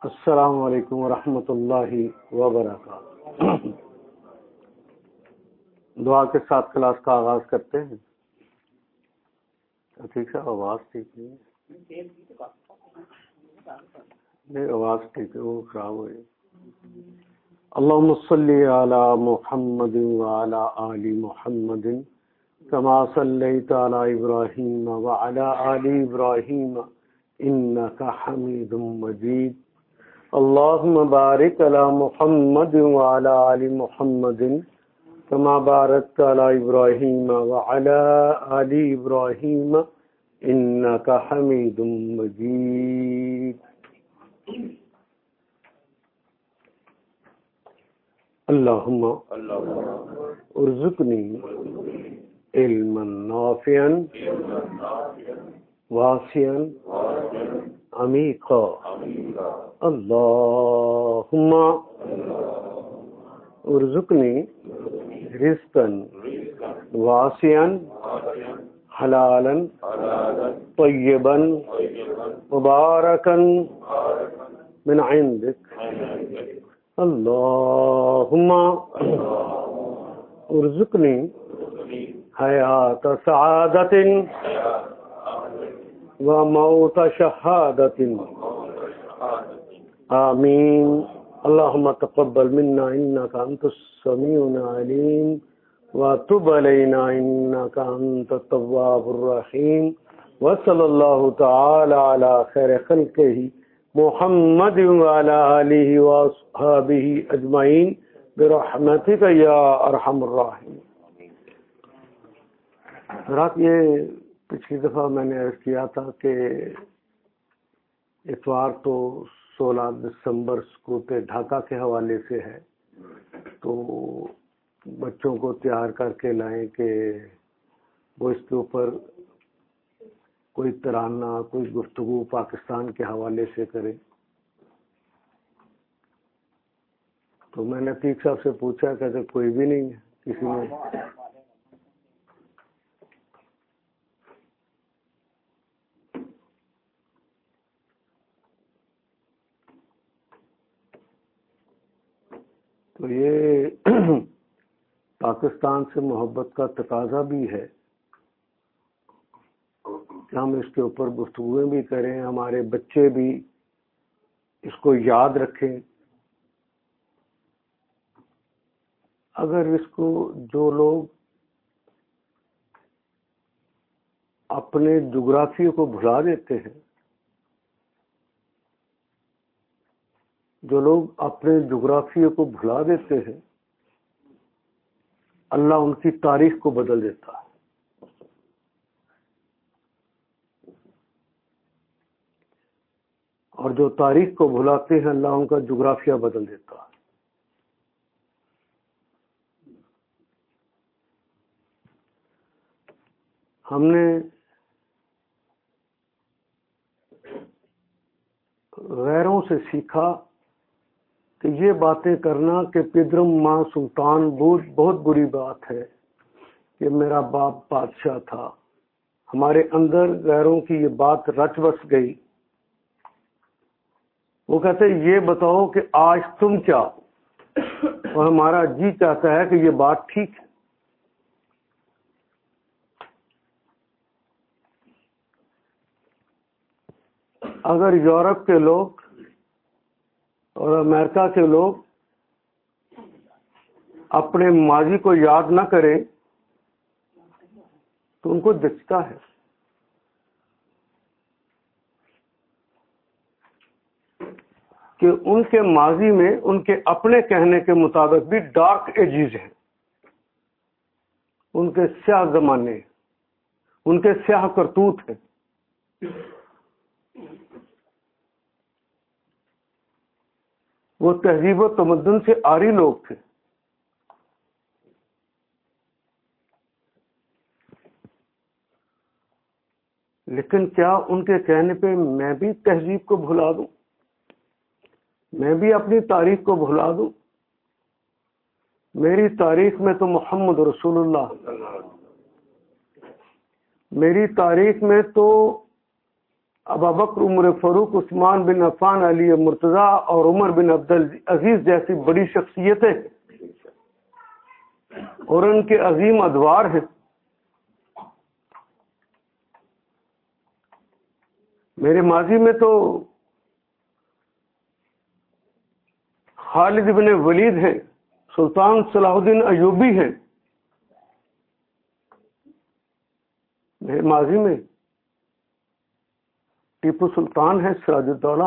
السلام علیکم ورحمۃ اللہ وبرکاتہ۔ دعا کے ساتھ کلاس کا آغاز کرتے ہیں۔ ٹھیک ہے، آواز ٹھیک نہیں، آواز ٹھیک ہے، وہ خراب ہو گئی۔ اللہم صلی علی محمد وعلی آل محمد کما صلیت علی ابراہیم وعلی آل ابراہیم انک حمید مجید۔ اللہم بارک علی محمد وعلی آل محمد کما بارکت علی ابراہیم وعلی آل ابراہیم انک حمید مجید۔ اللہم ارزقنی علما نافعا واسعا عمیقا۔ اللہم ارزقنی رزقا واسعا حلالا طیبا مبارکا من عندک۔ اللہم ارزقنی حیات سعادت و موت شہادت۔ آمین۔ اللہم تقبل منا انک انت السمیع العلیم وتب علینا انک انت التواب الرحیم، وصلی اللہ تعالی علی خیر خلقہ محمد وعلی آلہ واصحابہ اجمعین برحمتک یا ارحم الراحمین۔ رات یہ پچھلی دفعہ میں نے عرض کیا تھا کہ اتوار تو 16 دسمبر سکوت ڈھاکہ کے حوالے سے ہے، تو بچوں کو تیار کر کے لائیں کہ وہ اس کے اوپر کوئی ترانہ، کوئی گفتگو پاکستان کے حوالے سے کرے۔ تو میں نے عتیق صاحب سے پوچھا کہ کوئی بھی نہیں ہے کسی نے۔ تو یہ پاکستان سے محبت کا تقاضا بھی ہے کہ ہم اس کے اوپر گفتگویں بھی کریں، ہمارے بچے بھی اس کو یاد رکھیں۔ اگر اس کو جو لوگ اپنے جغرافیے کو بھلا دیتے ہیں، جو لوگ اپنے جغرافیے کو بھلا دیتے ہیں، اللہ ان کی تاریخ کو بدل دیتا ہے۔ اور جو تاریخ کو بھلاتے ہیں، اللہ ان کا جغرافیہ بدل دیتا ہے۔ ہم نے غیروں سے سیکھا کہ یہ باتیں کرنا کہ پدرم ماں سلطان بہت بری بات ہے کہ میرا باپ بادشاہ تھا۔ ہمارے اندر غیروں کی یہ بات رچ بس گئی۔ وہ کہتے یہ بتاؤ کہ آج تم کیا ہو، اور ہمارا جی چاہتا ہے کہ یہ بات ٹھیک ہے۔ اگر یورپ کے لوگ اور امریکہ کے لوگ اپنے ماضی کو یاد نہ کریں تو ان کو دکھتا ہے کہ ان کے ماضی میں ان کے اپنے کہنے کے مطابق بھی ڈارک ایجز ہیں، ان کے سیاہ زمانے، ان کے سیاہ کرتوت ہیں۔ وہ تہذیب و تمدن سے عاری لوگ تھے۔ لیکن کیا ان کے کہنے پہ میں بھی تہذیب کو بھلا دوں، میں بھی اپنی تاریخ کو بھلا دوں؟ میری تاریخ میں تو محمد رسول اللہ، میری تاریخ میں تو ابو بکر، عمر فاروق، عثمان بن عفان، علی مرتضیٰ اور عمر بن عبد العزیز جیسی بڑی شخصیتیں اور ان کے عظیم ادوار ہیں. میرے ماضی میں تو خالد بن ولید ہیں، سلطان صلاح الدین ایوبی ہیں. میرے ماضی میں ٹیپو سلطان ہے، سراج الدولہ.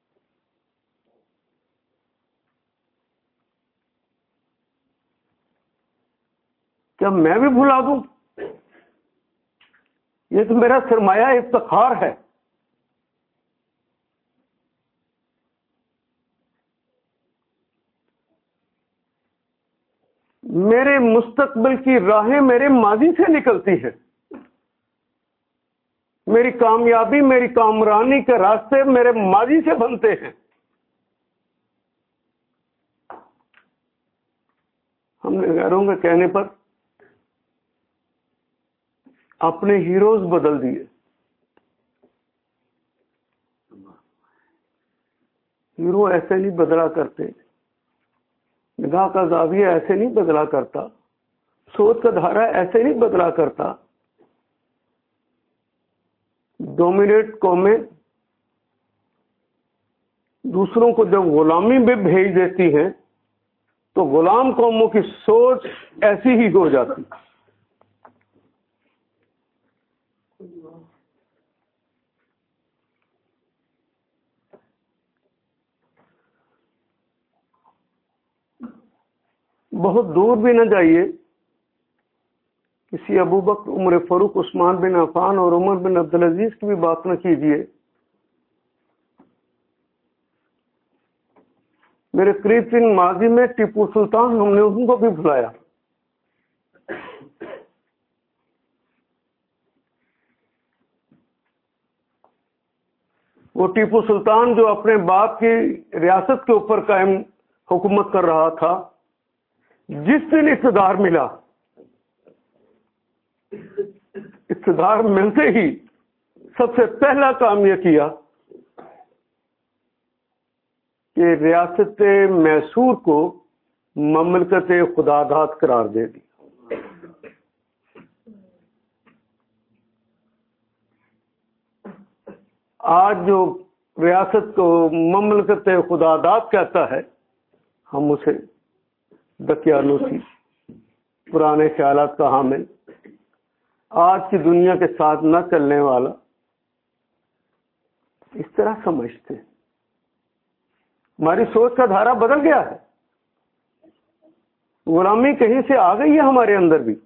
کیا میں بھی بھلا دوں؟ یہ تو میرا سرمایہ افتخار ہے. میرے مستقبل کی راہیں میرے ماضی سے نکلتی ہیں. میری کامیابی، میری کامرانی کے راستے میرے ماضی سے بنتے ہیں. ہم نے غیروں کے کہنے پر اپنے ہیروز بدل دیے. ہیرو ایسے نہیں بدلا کرتے، نگاہ کا زاویہ ایسے نہیں بدلا کرتا، سوچ کا دھارا ایسے نہیں بدلا کرتا. ڈومینیٹ قومیں دوسروں کو جب غلامی میں بھیج دیتی ہیں تو غلام قوموں کی سوچ ایسی ہی ہو جاتی. بہت دور بھی نہ جائیے، کسی ابو بکر، عمر فاروق، عثمان بن عفان اور عمر بن عبد العزیز کی بھی بات نہ کیجیے. میرے قریب ترین ماضی میں ٹیپو سلطان، ہم نے ان کو بھی بلایا. وہ ٹیپو سلطان جو اپنے باپ کی ریاست کے اوپر قائم حکومت کر رہا تھا، جس دن اقتدار ملا، اقتدار ملتے ہی سب سے پہلا کام یہ کیا کہ ریاست میسور کو مملکت خدا داد قرار دے دی. آج جو ریاست کو مملکت خدا داد کہتا ہے، ہم اسے دقیانوسی، پرانے خیالات کا حامل، آج کی دنیا کے ساتھ نہ چلنے والا، اس طرح سمجھتے ہیں. ہماری سوچ کا دھارا بدل گیا ہے. غلامی کہیں سے آ گئی ہے ہمارے اندر بھی.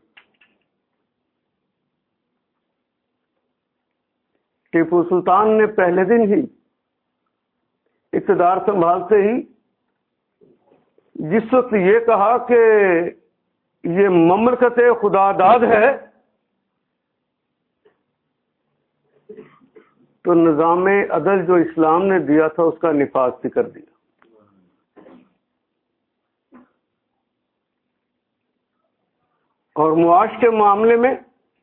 ٹیپو سلطان نے پہلے دن ہی اقتدار سنبھالتے ہی جس وقت یہ کہا کہ یہ مملکت خدا داد ہے، تو نظام عدل جو اسلام نے دیا تھا اس کا نفاذ بھی کر دیا. اور معاش کے معاملے میں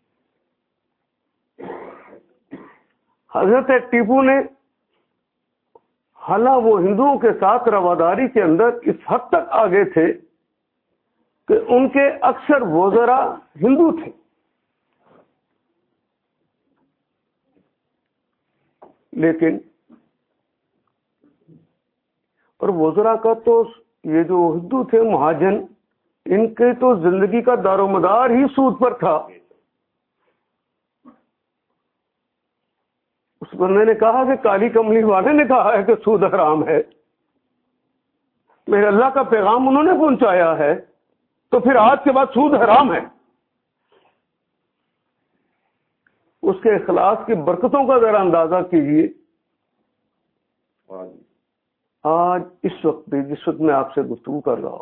حضرت ٹیپو نے، حالانکہ وہ ہندوؤں کے ساتھ رواداری کے اندر اس حد تک آگے تھے کہ ان کے اکثر وزراء ہندو تھے، لیکن اور وزراء کا تو یہ جو ہندو تھے مہاجن، ان کے تو زندگی کا دار و مدار ہی سود پر تھا. اس بندے نے کہا کہ کالی کملی والے نے کہا ہے کہ سود حرام ہے، میرے اللہ کا پیغام انہوں نے پہنچایا ہے، تو پھر آج کے بعد سود حرام ہے. اس کے اخلاص کی برکتوں کا ذرا اندازہ کیجیے. آج اس وقت بھی، جس وقت میں آپ سے گفتگو کر رہا ہوں،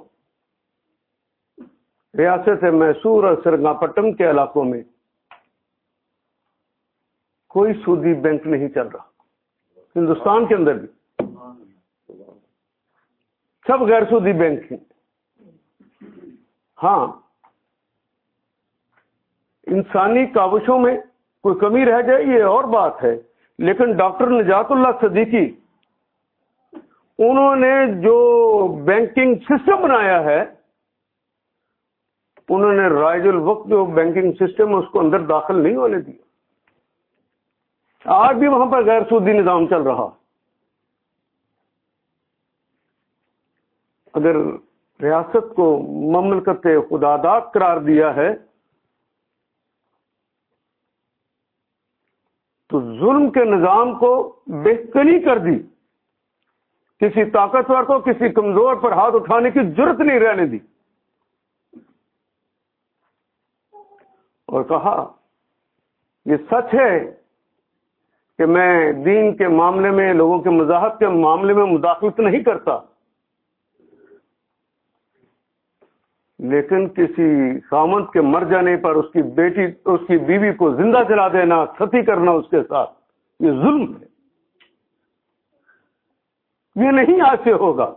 ریاست میسور اور سرنگاپٹم کے علاقوں میں کوئی سودی بینک نہیں چل رہا. ہندوستان کے اندر بھی سب غیر سودی بینک ہیں. ہاں، انسانی کاوشوں میں کوئی کمی رہ جائے یہ اور بات ہے، لیکن ڈاکٹر نجات اللہ صدیقی انہوں نے جو بینکنگ سسٹم بنایا ہے، انہوں نے رائج الوقت جو بینکنگ سسٹم ہے اس کو اندر داخل نہیں ہونے دیا۔ آج بھی وہاں پر غیر سودی نظام چل رہا۔ اگر ریاست کو مملکت خداداد قرار دیا ہے تو ظلم کے نظام کو بہتری کر دی، کسی طاقتور کو کسی کمزور پر ہاتھ اٹھانے کی جرت نہیں رہنے دی، اور کہا یہ سچ ہے کہ میں دین کے معاملے میں، لوگوں کے مذاہب کے معاملے میں مداخلت نہیں کرتا، لیکن کسی خامند کے مر جانے پر اس کی بیٹی، اس کی بیوی کو زندہ جلا دینا، ستی کرنا اس کے ساتھ، یہ ظلم ہے، یہ نہیں آج سے ہوگا۔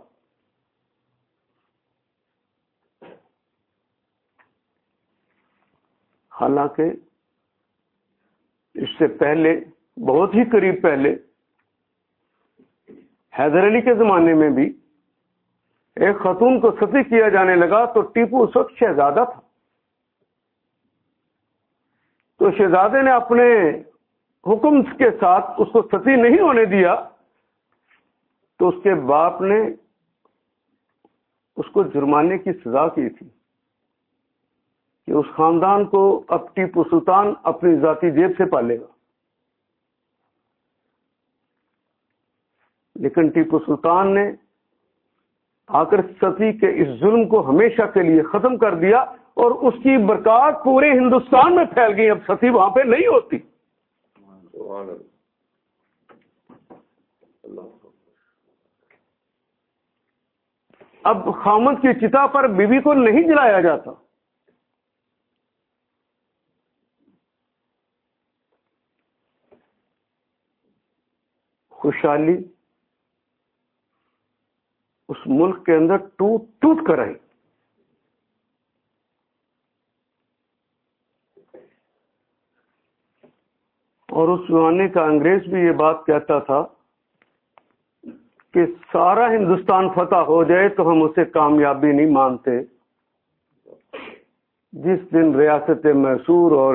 حالانکہ اس سے پہلے، بہت ہی قریب پہلے، حیدر علی کے زمانے میں بھی ایک خاتون کو ستی کیا جانے لگا تو ٹیپو اس وقت شہزادہ تھا، تو شہزادے نے اپنے حکم کے ساتھ اس کو ستی نہیں ہونے دیا، تو اس کے باپ نے اس کو جرمانے کی سزا کی تھی کہ اس خاندان کو اب ٹیپو سلطان اپنی ذاتی جیب سے پالے گا۔ لیکن ٹیپو سلطان نے آ کر ستی کے اس ظلم کو ہمیشہ کے لیے ختم کر دیا، اور اس کی برکات پورے ہندوستان میں پھیل گئی۔ اب ستی وہاں پہ نہیں ہوتی۔ اب خامد کی چتا پر بیوی کو نہیں جلایا جاتا۔ خوشحالی اس ملک کے اندر ٹوٹ ٹوٹ کر آئی۔ اور اس زمانے کا انگریز بھی یہ بات کہتا تھا کہ سارا ہندوستان فتح ہو جائے تو ہم اسے کامیابی نہیں مانتے، جس دن ریاست میسور اور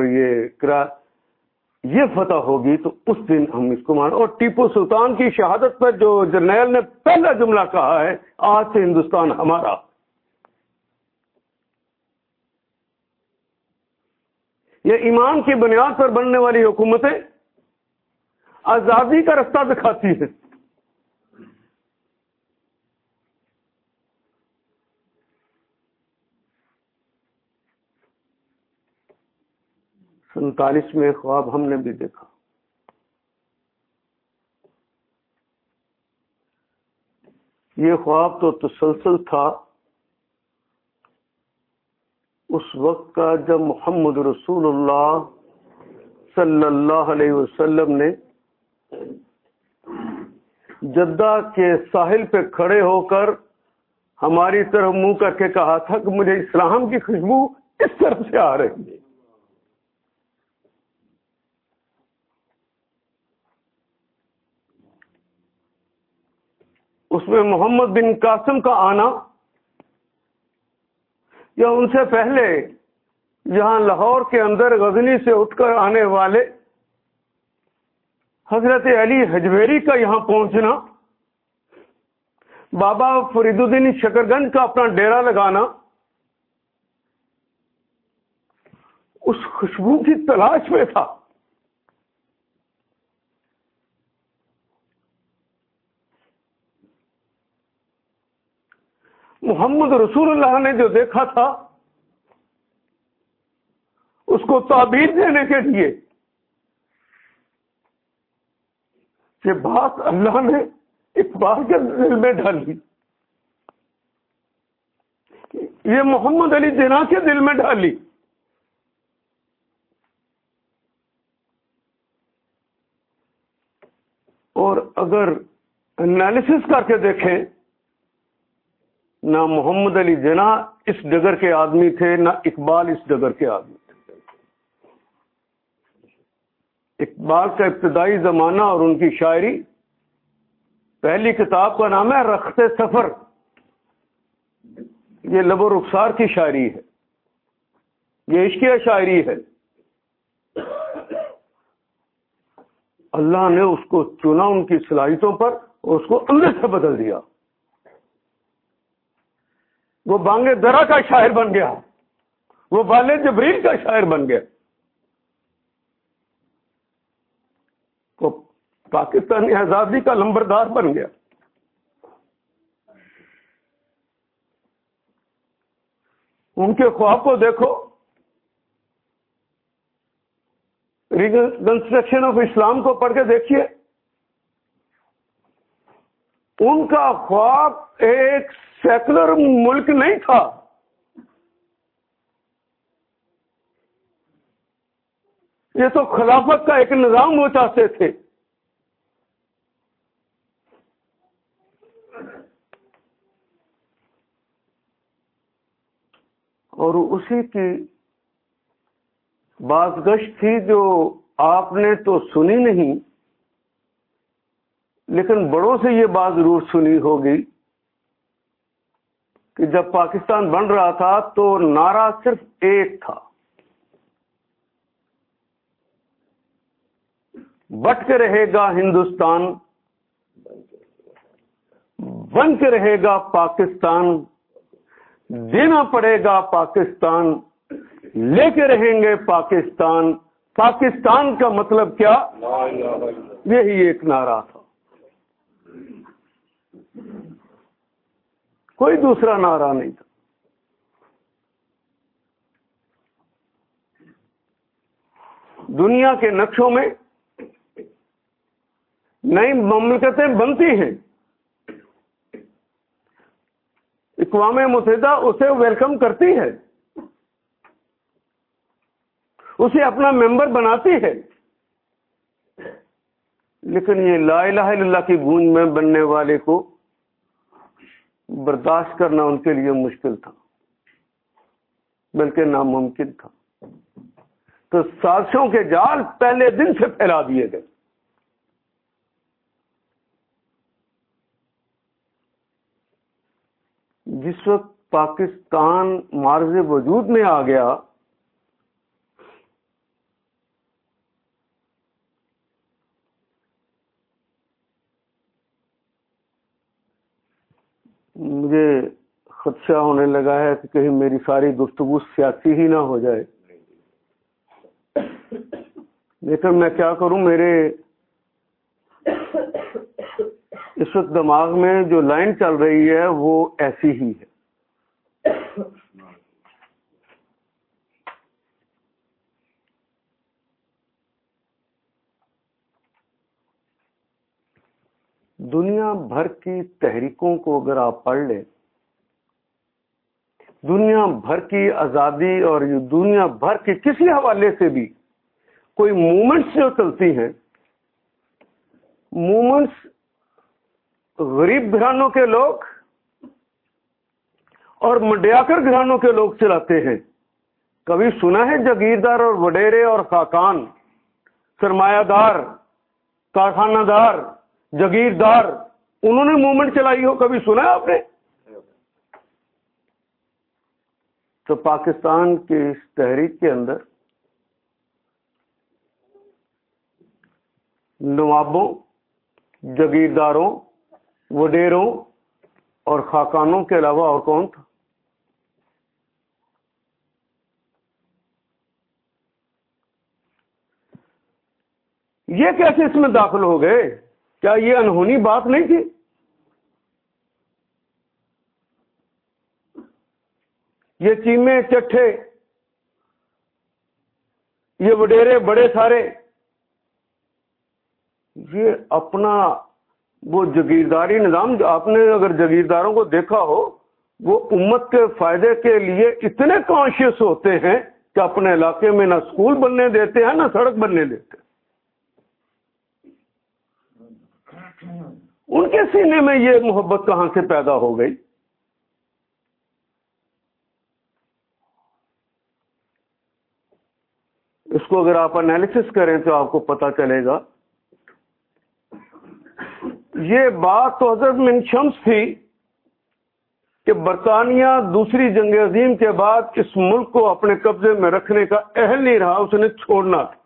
یہ فتح ہوگی تو اس دن ہم اس کو مان۔ اور ٹیپو سلطان کی شہادت پر جو جرنیل نے پہلا جملہ کہا ہے، آج سے ہندوستان ہمارا۔ یہ ایمان کی بنیاد پر بننے والی حکومتیں آزادی کا رستہ دکھاتی ہیں۔ 47 میں خواب ہم نے بھی دیکھا۔ یہ خواب تو تسلسل تھا اس وقت کا جب محمد رسول اللہ صلی اللہ علیہ وسلم نے جدہ کے ساحل پہ کھڑے ہو کر ہماری طرف منہ کر کے کہا تھا کہ مجھے اسلام کی خوشبو اس طرف سے آ رہی ہے۔ اس میں محمد بن قاسم کا آنا یا ان سے پہلے یہاں لاہور کے اندر غزنی سے اٹھ کر آنے والے حضرت علی حجویری کا یہاں پہنچنا، بابا فرید الدین شکرگنج کا اپنا ڈیرا لگانا، اس خوشبو کی تلاش میں تھا۔ محمد رسول اللہ نے جو دیکھا تھا اس کو تعبیر دینے کے لیے یہ بات اللہ نے اقبال کے دل میں ڈالی، یہ محمد علی جناح کے دل میں ڈالی۔ اور اگر انالیسس کر کے دیکھیں، نہ محمد علی جناح اس ڈگر کے آدمی تھے، نہ اقبال اس ڈگر کے آدمی تھے۔ اقبال کا ابتدائی زمانہ اور ان کی شاعری، پہلی کتاب کا نام ہے رخت سفر. یہ لب و رخسار کی شاعری ہے، یہ عشقیہ شاعری ہے. اللہ نے اس کو چنا ان کی صلاحیتوں پر اور اس کو اندر سے بدل دیا. وہ بانگ درا کا شاعر بن گیا، وہ بال جبریل کا شاعر بن گیا، وہ پاکستانی آزادی کا لمبردار بن گیا. ان کے خواب کو دیکھو، ریکنسٹرکشن آف اسلام کو پڑھ کے دیکھیے. ان کا خواب ایک سیکولر ملک نہیں تھا، یہ تو خلافت کا ایک نظام وہ چاہتے تھے. اور اسی کی بازگشت تھی جو آپ نے تو سنی نہیں، لیکن بڑوں سے یہ بات ضرور سنی ہوگی کہ جب پاکستان بن رہا تھا تو نعرہ صرف ایک تھا، بٹ کے رہے گا ہندوستان، بن کے رہے گا پاکستان، دینا پڑے گا پاکستان، لے کے رہیں گے پاکستان. پاکستان کا مطلب کیا؟ یہی ایک نعرہ تھا، کوئی دوسرا نعرہ نہیں تھا. دنیا کے نقشوں میں نئی مملکتیں بنتی ہیں، اقوام متحدہ اسے ویلکم کرتی ہے، اسے اپنا ممبر بناتی ہے، لیکن یہ لا الہ الا اللہ کی گونج میں بننے والے کو برداشت کرنا ان کے لیے مشکل تھا، بلکہ ناممکن تھا. تو سازشوں کے جال پہلے دن سے پھیلا دیے گئے. جس وقت پاکستان معرض وجود میں آ گیا، مجھے خدشہ ہونے لگا ہے کہ کہیں میری ساری گفتگو سیاسی ہی نہ ہو جائے، لیکن میں کیا کروں، میرے اس وقت دماغ میں جو لائن چل رہی ہے وہ ایسی ہی ہے. دنیا بھر کی تحریکوں کو اگر آپ پڑھ لیں، دنیا بھر کی آزادی اور دنیا بھر کے کسی حوالے سے بھی کوئی موومنٹس جو چلتی ہیں، موومنٹس غریب گھرانوں کے لوگ اور مڈیاکر گھرانوں کے لوگ چلاتے ہیں. کبھی سنا ہے جاگیردار اور وڈیرے اور خاقان، سرمایہ دار، کارخانہ دار، جاگیردار، انہوں نے موومنٹ چلائی ہو؟ کبھی سنا ہے آپ نے؟ تو پاکستان کی اس تحریک کے اندر نوابوں، جاگیرداروں، وڈیروں اور خاقانوں کے علاوہ اور کون تھا؟ یہ کیسے اس میں داخل ہو گئے؟ کیا یہ انہونی بات نہیں تھی؟ یہ چیمے چٹھے، یہ وڈیرے بڑے سارے، یہ اپنا وہ جاگیرداری نظام، آپ نے اگر جاگیرداروں کو دیکھا ہو، وہ امت کے فائدے کے لیے اتنے کانشیس ہوتے ہیں کہ اپنے علاقے میں نہ اسکول بننے دیتے ہیں نہ سڑک بننے دیتے. ان کے سینے میں یہ محبت کہاں سے پیدا ہو گئی؟ اس کو اگر آپ انالیسس کریں تو آپ کو پتا چلے گا. یہ بات تو حضرت من شمس تھی کہ برطانیہ دوسری جنگ عظیم کے بعد اس ملک کو اپنے قبضے میں رکھنے کا اہل نہیں رہا, اس نے چھوڑنا تھا.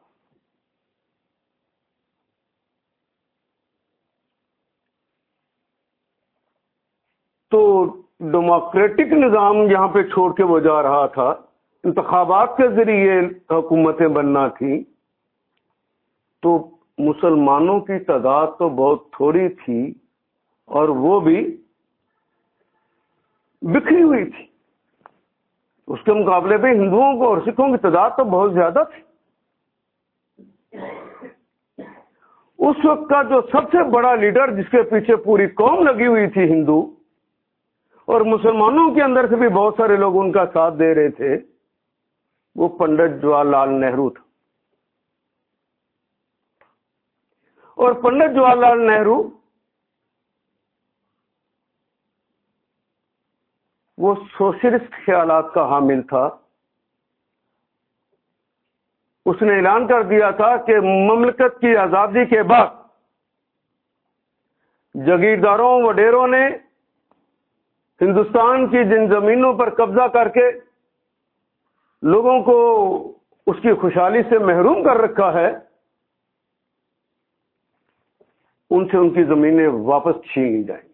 تو ڈیموکریٹک نظام یہاں پہ چھوڑ کے وہ جا رہا تھا, انتخابات کے ذریعے حکومتیں بننا تھیں. تو مسلمانوں کی تعداد تو بہت تھوڑی تھی اور وہ بھی بکھری ہوئی تھی. اس کے مقابلے پہ ہندوؤں کو اور سکھوں کی تعداد تو بہت زیادہ تھی. اس وقت کا جو سب سے بڑا لیڈر جس کے پیچھے پوری قوم لگی ہوئی تھی ہندو, اور مسلمانوں کے اندر سے بھی بہت سارے لوگ ان کا ساتھ دے رہے تھے, وہ پنڈت جواہر لال نہرو تھا. اور پنڈت جواہر لال نہرو وہ سوشلسٹ خیالات کا حامل تھا. اس نے اعلان کر دیا تھا کہ مملکت کی آزادی کے بعد جاگیرداروں وڈیروں نے ہندوستان کی جن زمینوں پر قبضہ کر کے لوگوں کو اس کی خوشحالی سے محروم کر رکھا ہے, ان سے ان کی زمینیں واپس چھین لی جائیں گی,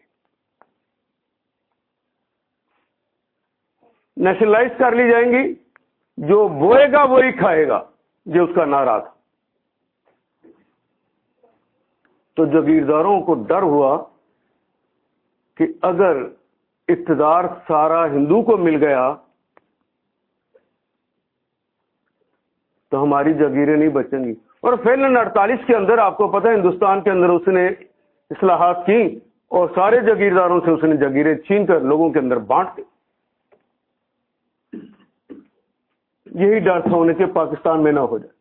نیشنلائز کر لی جائیں گی. جو بوئے گا وہی کھائے گا, یہ اس کا نعرہ تھا. تو جاگیرداروں کو ڈر ہوا کہ اگر اقتدار سارا ہندو کو مل گیا تو ہماری جاگیریں نہیں بچیں گی. اور فعلاً 48 کے اندر آپ کو پتہ ہے ہندوستان کے اندر اس نے اصلاحات کی اور سارے جاگیرداروں سے اس نے جاگیریں چھین کر لوگوں کے اندر بانٹ دی. یہی ڈر تھا انہیں کہ پاکستان میں نہ ہو جائے.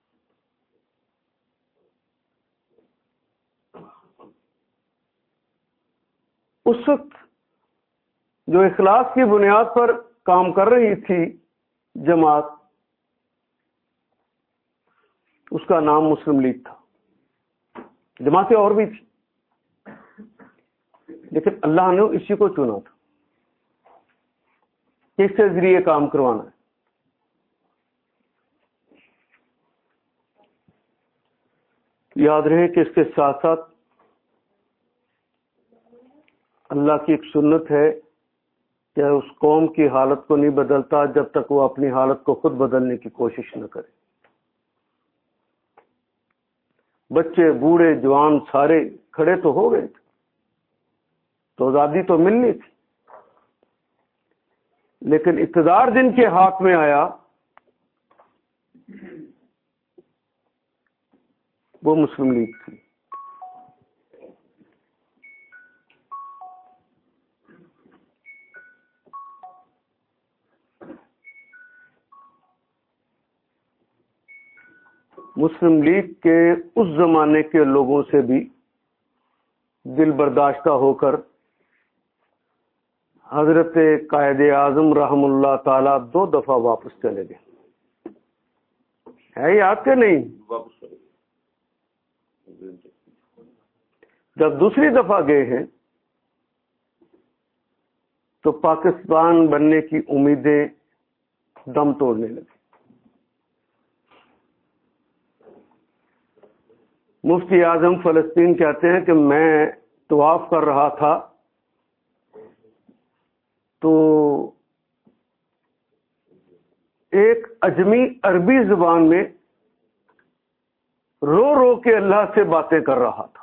اس وقت جو اخلاص کی بنیاد پر کام کر رہی تھی جماعت, اس کا نام مسلم لیگ تھا. جماعتیں اور بھی تھی لیکن اللہ نے اسی کو چنا تھا کہ اس کے ذریعے کام کروانا ہے. یاد رہے کہ اس کے ساتھ ساتھ اللہ کی ایک سنت ہے کہ اس قوم کی حالت کو نہیں بدلتا جب تک وہ اپنی حالت کو خود بدلنے کی کوشش نہ کرے. بچے بوڑھے جوان سارے کھڑے تو ہو گئے تھے, تو آزادی تو ملنی تھی, لیکن اقتدار جن کے ہاتھ میں آیا وہ مسلم لیگ تھی. مسلم لیگ کے اس زمانے کے لوگوں سے بھی دل برداشتہ ہو کر حضرت قائد اعظم رحم اللہ تعالی 2 دفعہ واپس چلے گئے. ہے یاد کہ نہیں؟ جب دوسری دفعہ گئے ہیں تو پاکستان بننے کی امیدیں دم توڑنے لگی. مفتی اعظم فلسطین کہتے ہیں کہ میں طواف کر رہا تھا تو ایک اجمی عربی زبان میں رو رو کے اللہ سے باتیں کر رہا تھا.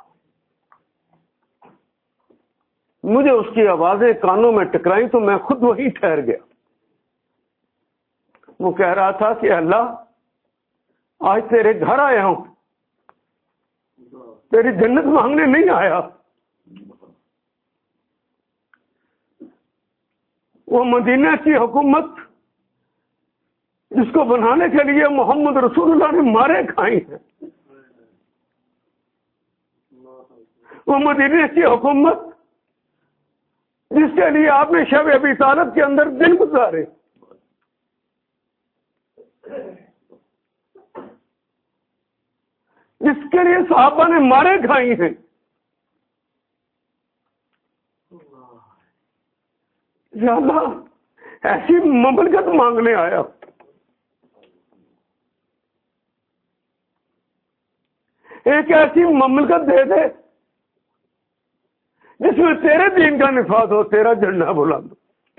مجھے اس کی آوازیں کانوں میں ٹکرائیں تو میں خود وہی ٹھہر گیا. وہ کہہ رہا تھا کہ اللہ آج تیرے گھر آیا ہوں, تیری جنت مانگنے نہیں آیا. وہ مدینہ کی حکومت جس کو بنانے کے لیے محمد رسول اللہ نے مارے کھائی ہیں, وہ مدینہ کی حکومت جس کے لیے آپ نے شب ابی طالب کے اندر دن گزارے, جس کے لیے صحابہ نے مارے کھائی ہیں. یا اللہ ایسی مملکت مانگنے آیا, ایک ایسی مملکت دے دے جس میں تیرے دین کا نفاذ ہو, تیرا جھنڈا بلند.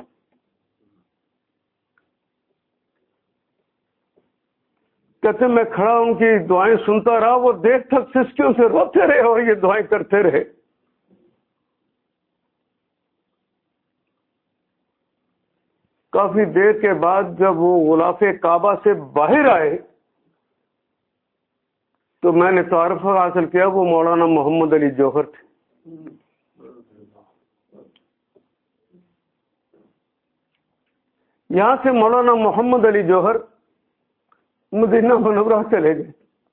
کہتے میں کھڑا ان کی دعائیں سنتا رہا, وہ دیکھ تک سسکیوں سے روتے رہے اور یہ دعائیں کرتے رہے. کافی دیر کے بعد جب وہ غلاف کعبہ سے باہر آئے تو میں نے تعارف حاصل کیا, وہ مولانا محمد علی جوہر تھے. یہاں سے مولانا محمد علی جوہر مدینہ منورہ چلے گئے.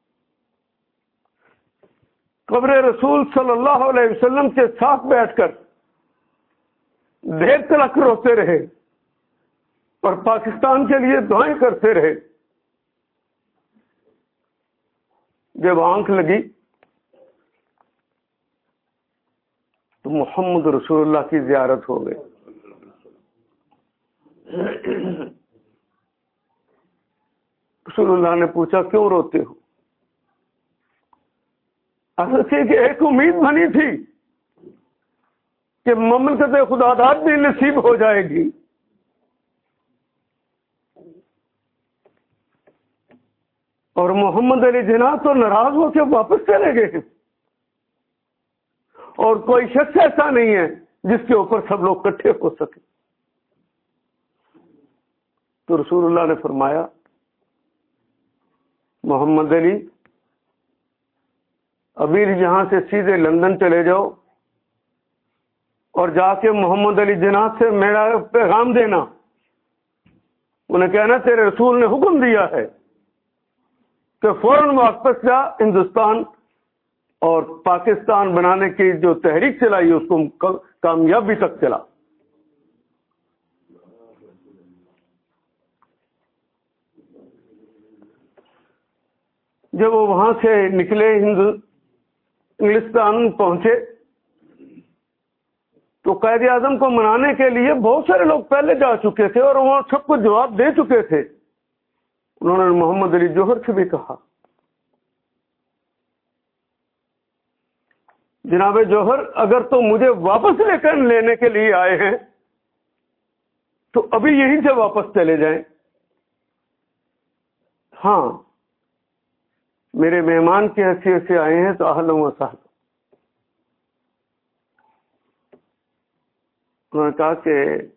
قبر رسول صلی اللہ علیہ وسلم کے ساتھ بیٹھ کر دیر تک روتے رہے اور پاکستان کے لیے دعائیں کرتے رہے. جب آنکھ لگی تو محمد رسول اللہ کی زیارت ہو گئی. رسول اللہ نے پوچھا کیوں روتے ہو؟ اصل کہ ایک امید بنی تھی کہ مملکت خدا داد بھی نصیب ہو جائے گی, اور محمد علی جناح تو ناراض ہو کے واپس چلے گئے, اور کوئی شخص ایسا نہیں ہے جس کے اوپر سب لوگ اکٹھے ہو سکے. تو رسول اللہ نے فرمایا محمد علی ابھی یہاں سے سیدھے لندن چلے جاؤ اور جا کے محمد علی جناح سے میرا پیغام دینا, انہیں کہنا تیرے رسول نے حکم دیا ہے کہ فوراً واپس جا, ہندوستان اور پاکستان بنانے کی جو تحریک چلائی اس کو کامیابی تک چلا. جب وہ وہاں سے نکلے انگلستان پہنچے تو قائد اعظم کو منانے کے لیے بہت سارے لوگ پہلے جا چکے تھے اور وہاں سب کو جواب دے چکے تھے. انہوں نے محمد علی جوہر سے بھی کہا جناب جوہر اگر تو مجھے واپس لے کر لینے کے لیے آئے ہیں تو ابھی یہیں سے واپس چلے جائیں. ہاں میرے مہمان کی حیثیت سے آئے ہیں تو اہلا و سہلا. انہوں نے کہا کہ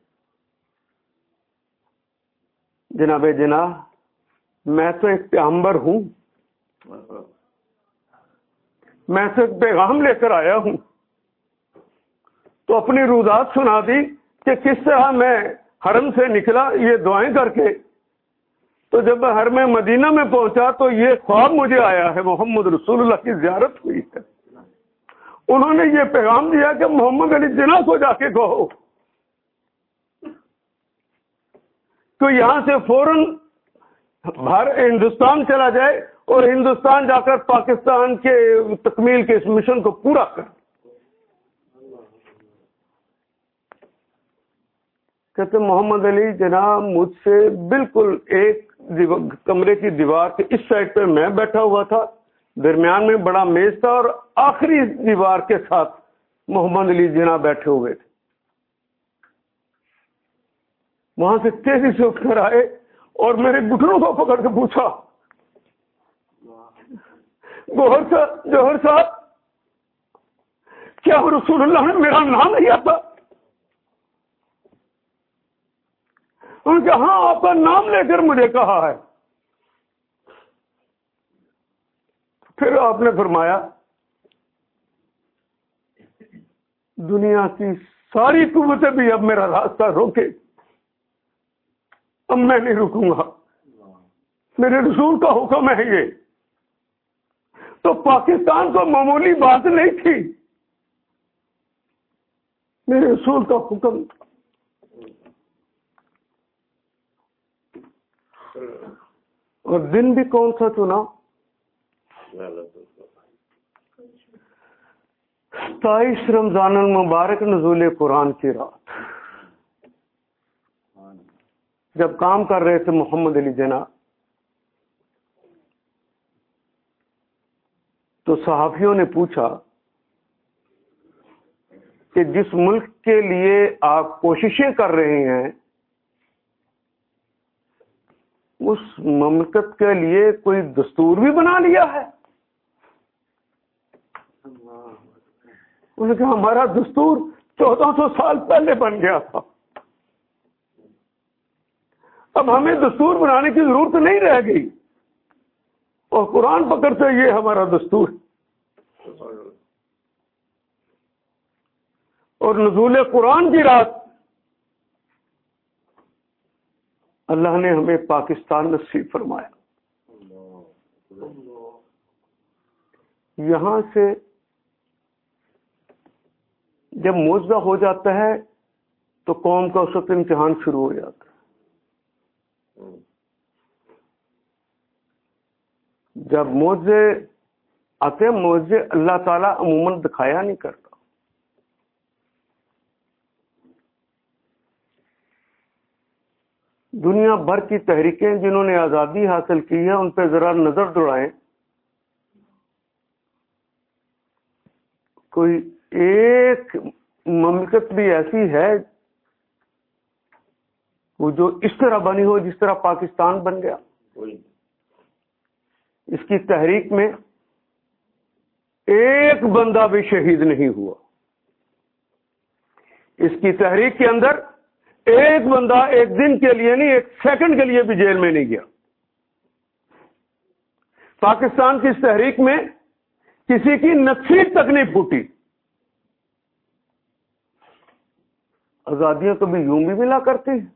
جناب جناح میں تو ایک پیغمبر ہوں, میں تو ایک پیغام لے کر آیا ہوں, تو اپنی رودات سنا دی کہ کس طرح میں حرم سے نکلا یہ دعائیں کر کے. تو جب میں حرم مدینہ میں پہنچا تو یہ خواب مجھے آیا ہے, محمد رسول اللہ کی زیارت ہوئی ہے. انہوں نے یہ پیغام دیا کہ محمد علی جناح کو جا کے کہو تو یہاں سے فوراً ہندوستان چلا جائے اور ہندوستان جا کر پاکستان کے تکمیل کے اس مشن کو پورا کر. کہتے محمد علی جناح مجھ سے بالکل ایک کمرے کی دیوار کے اس سائڈ پہ میں بیٹھا ہوا تھا, درمیان میں بڑا میز تھا اور آخری دیوار کے ساتھ محمد علی جناح بیٹھے ہوئے تھے. وہاں سے تیزی سے اٹھ کر آئے اور میرے گھٹنوں کو پکڑ کے پوچھا جوہر صاحب کیا رسول اللہ نے میرا نام لیا تھا؟ ان کے ہاں آپ کا نام لے کر مجھے کہا ہے. پھر آپ نے فرمایا دنیا کی ساری قوتیں بھی اب میرا راستہ روکے, اب میں نہیں رکوں گا, میرے رسول کا حکم ہے. یہ تو پاکستان کو معمولی بات نہیں تھی, میرے رسول کا حکم تھا. اور دن بھی کون سا چنا؟ 27 رمضان المبارک نزول قرآن کی رات جب کام کر رہے تھے محمد علی جناح، تو صحافیوں نے پوچھا کہ جس ملک کے لیے آپ کوششیں کر رہے ہیں اس مملکت کے لیے کوئی دستور بھی بنا لیا ہے؟ انہوں نے کہا ہمارا دستور 1400 سال پہلے بن گیا تھا، اب ہمیں دستور بنانے کی ضرورت نہیں رہ گئی، اور قرآن پکڑتے یہ ہمارا دستور۔ اور نزول قرآن کی رات اللہ نے ہمیں پاکستان نصیب فرمایا۔ یہاں سے جب معجزہ ہو جاتا ہے تو قوم کا اس وقت امتحان شروع ہو جاتا ہے۔ جب معجزے آتے ہیں، معجزے اللہ تعالیٰ عموماً دکھایا نہیں کرتا۔ دنیا بھر کی تحریکیں جنہوں نے آزادی حاصل کی ہے ان پہ ذرا نظر دوڑائیں، کوئی ایک مملکت بھی ایسی ہے وہ جو اس طرح بنی ہو جس طرح پاکستان بن گیا؟ اس کی تحریک میں ایک بندہ بھی شہید نہیں ہوا، اس کی تحریک کے اندر ایک بندہ ایک دن کے لیے نہیں، ایک سیکنڈ کے لیے بھی جیل میں نہیں گیا۔ پاکستان کی اس تحریک میں کسی کی نصیب تک نہیں پھوٹی۔ آزادیاں کبھی یوں بھی ملا کرتی ہیں،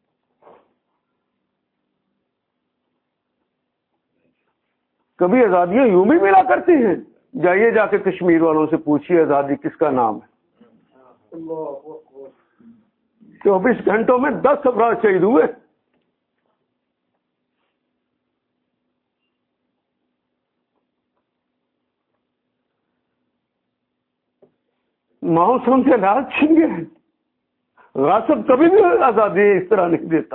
کبھی آزادیاں یوں بھی ملا کرتی ہیں۔ جائیے جا کے کشمیر والوں سے پوچھیے آزادی کس کا نام ہے؟ 24 گھنٹوں میں 10 افراد شہید ہوئے۔ ماؤں سے ان کے لال چھن گئے۔ غاصب کبھی بھی آزادی اس طرح نہیں دیتا۔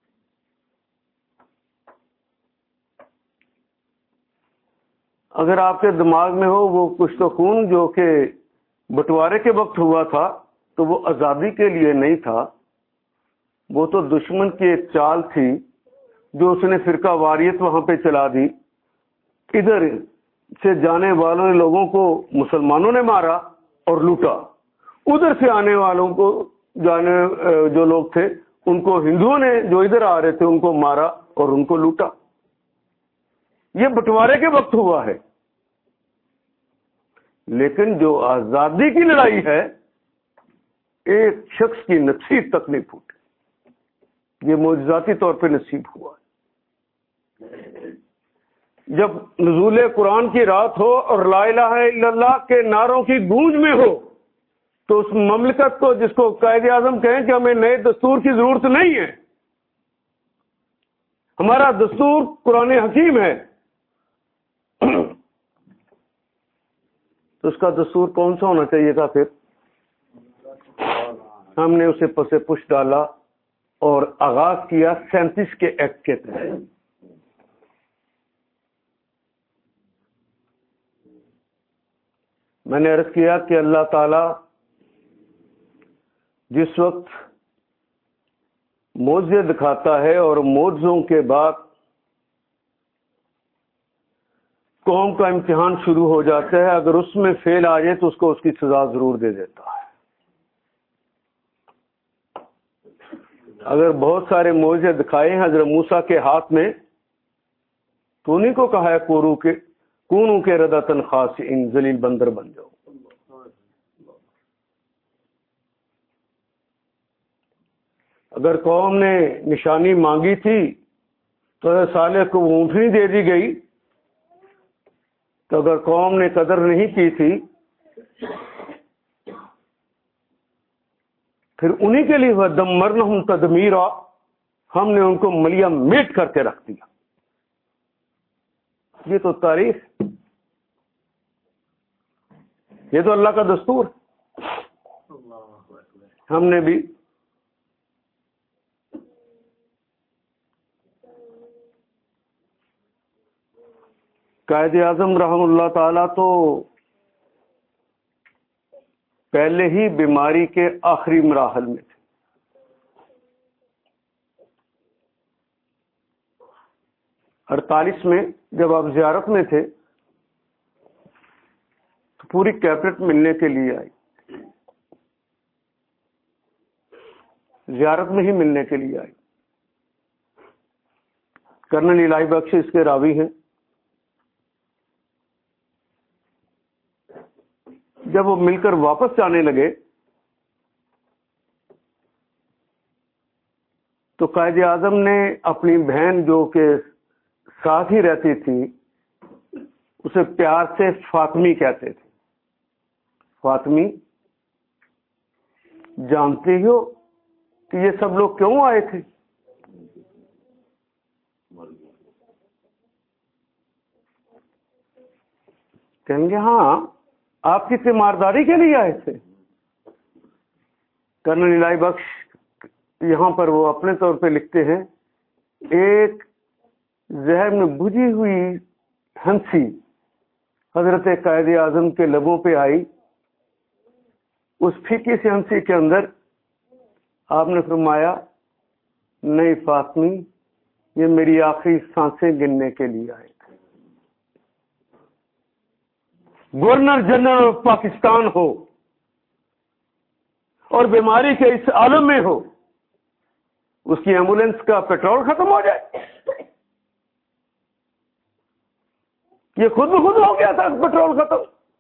اگر آپ کے دماغ میں ہو وہ کچھ تو خون جو کہ بٹوارے کے وقت ہوا تھا تو وہ آزادی کے لیے نہیں تھا، وہ تو دشمن کی ایک چال تھی جو اس نے فرقہ واریت وہاں پہ چلا دی۔ ادھر سے جانے والوں لوگوں کو مسلمانوں نے مارا اور لوٹا، ادھر سے آنے والوں کو جو لوگ تھے ان کو ہندوؤں نے جو ادھر آ رہے تھے ان کو مارا اور ان کو لوٹا۔ یہ بٹوارے کے وقت ہوا ہے، لیکن جو آزادی کی لڑائی ہے ایک شخص کی نصیب تک نہیں پھوٹی، یہ معجزاتی طور پہ نصیب ہوا ہے۔ جب نزول قرآن کی رات ہو اور لا الہ الا اللہ کے نعروں کی گونج میں ہو تو اس مملکت کو، جس کو قائد اعظم کہیں کہ ہمیں نئے دستور کی ضرورت نہیں ہے، ہمارا دستور قرآن حکیم ہے، تو اس کا دستور کون سا ہونا چاہیے تھا؟ پھر ہم نے اسے پسے پش ڈالا اور آغاز کیا 37 کے ایکٹ کے تحت۔ میں نے عرض کیا کہ اللہ تعالی جس وقت معجزے دکھاتا ہے اور معجزوں کے بعد قوم کا امتحان شروع ہو جاتا ہے، اگر اس میں فیل آ جائے تو اس کو اس کی سزا ضرور دے دیتا ہے۔ اگر بہت سارے معجزے دکھائے ہیں حضرت موسیٰ کے ہاتھ میں تو انہیں کو کہا ہے کونوں کے ردتن خاسئین، ذلیل بندر بن جاؤ۔ اگر قوم نے نشانی مانگی تھی تو صالح کو اونٹنی دے دی گئی، تو اگر قوم نے قدر نہیں کی تھی پھر انہی کے لیے ودمرنہم تدمیرا، ہم نے ان کو ملیا میٹ کر کے رکھ دیا۔ یہ تو تاریخ، یہ تو اللہ کا دستور، ہم نے بھی قائد اعظم رحم اللہ تعالی تو پہلے ہی بیماری کے آخری مراحل میں تھے. 48 میں جب آپ زیارت میں تھے تو پوری کیبنٹ ملنے کے لیے آئی، زیارت میں ہی ملنے کے لیے آئی. کرنل الہی بخش اس کے راوی ہیں. جب وہ مل کر واپس جانے لگے تو قائد اعظم نے اپنی بہن جو کہ ساتھ ہی رہتی تھی اسے پیار سے فاطمی کہتے تھے. فاطمی، جانتی ہو کہ یہ سب لوگ کیوں آئے تھے؟ کہیں گے ہاں، آپ کی تیمارداری کے لیے آئے تھے. کرنل الہی بخش یہاں پر وہ اپنے طور پہ لکھتے ہیں، ایک زہر میں بجھی ہوئی ہنسی حضرت قائد اعظم کے لبوں پہ آئی. اس پھیکی سی ہنسی کے اندر آپ نے فرمایا، نہیں فاطمی، یہ میری آخری سانسیں گننے کے لیے آئے تھے. گورنر جنرل آف پاکستان ہو اور بیماری کے اس عالم میں ہو، اس کی ایمبولینس کا پیٹرول ختم ہو جائے. یہ خود بخود ہو گیا تھا پیٹرول ختم.